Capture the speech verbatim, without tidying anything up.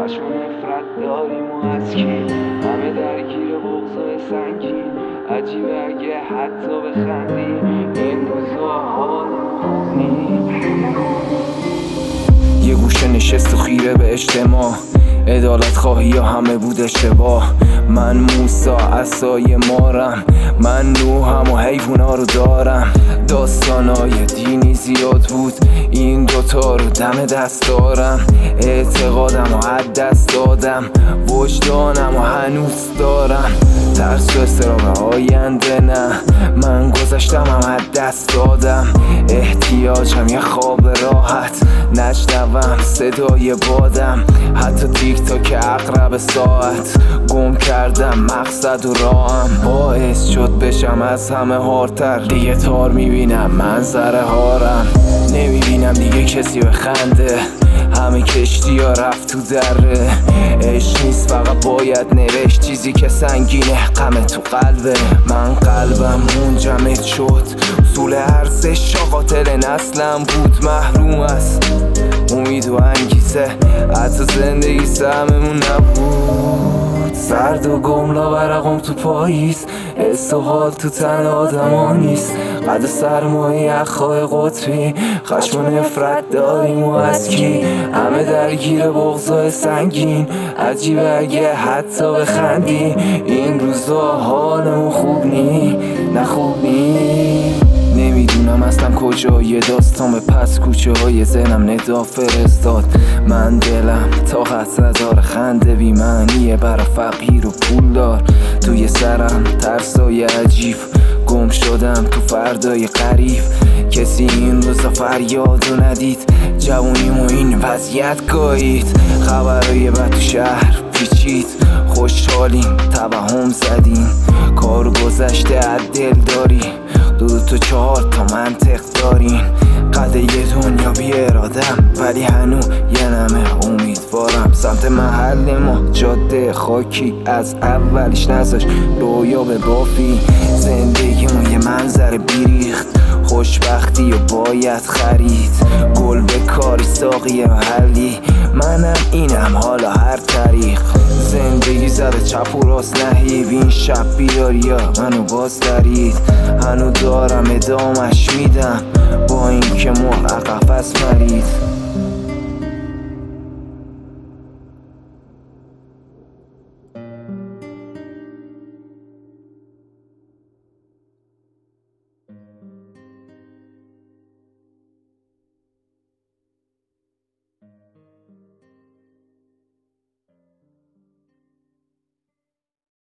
خشم و نفرت داریم و از کی همه درگیر بغضای سنگین. عجیبه اگه حتی بخندی این روزا حال خوب نیست. یه گوشه نشست و خیره به اجتماع، عدالت خواهی یا همه بود اشتباه. من موسا عصای مارم، من نوحم و حیوونا رو دارم. داستانای دینی زیاد بود، این دوتا رو دم دست دارم. اعتقادم و حد دست دادم، وجدانم و هنوز دارم. ترس و اضطراب آینده نه، من گذشتم هم حد دست دادم. احتیاجم یه خواب راحت، نشنوم صدای بادم. حتی تیک تاک اقرب ساعت گم کردم مقصد و راهم. باعث شد بشم از همه هارتر، دیگه تار میبینم منظره هارم. نمیبینم دیگه کسی بخنده، همه کشتی ها رفت تو دره. عشق نیست فقط باید نوشت، چیزی که سنگینه غم تو قلبه. من قلبم منجمد شد، اصول ارزش قاتل نسلم بود. محروم از امید و انگیزه، حتی زندگی سهممون نبود. سرد و گملا برقم تو پاییز، حس و حال تو تن آدم ها نیست. قد سرمایه اخهای قطبی، خشم و نفرت داریم و از کی همه درگیر بغضای سنگین. عجیبه اگه حتی بخندی این روزا حالمون خوب نی، نه خوب نی. نمیدونم اصلا کجا یه داستان به پس کوچه های ذهنم ندا فرستاد. من دلم طاقت نداره خنده بی معنیه برا فقیر و پولدار. توی سرم ترسای عجیب، گم شدم تو فردای قریب. کسی این روزا فریادو ندید، جوونیم و این وضعیت گایید. خبرای بد تو شهر پیچید، خوشحالیم توهم زدیم. کار گذشته از دل داری، دو دو تا چهار تا منطق دارین. قد یه دنیا بی ارادم، ولی هنو یه نمه امیدوارم. سمت محل ما جاده خاکی، از اولش نذاش رویا به بافی. زندگی ما یه منظر بیریخت، خوشبختی و باید خرید. گل به کاری ساقی محلی، منم اینم حالا هر طریق. زندگی زده چپ و راست نهیب، این شب بیداریا منو باز درید. هنو دارم ادامش میدم با این که مرغ قفس پرید.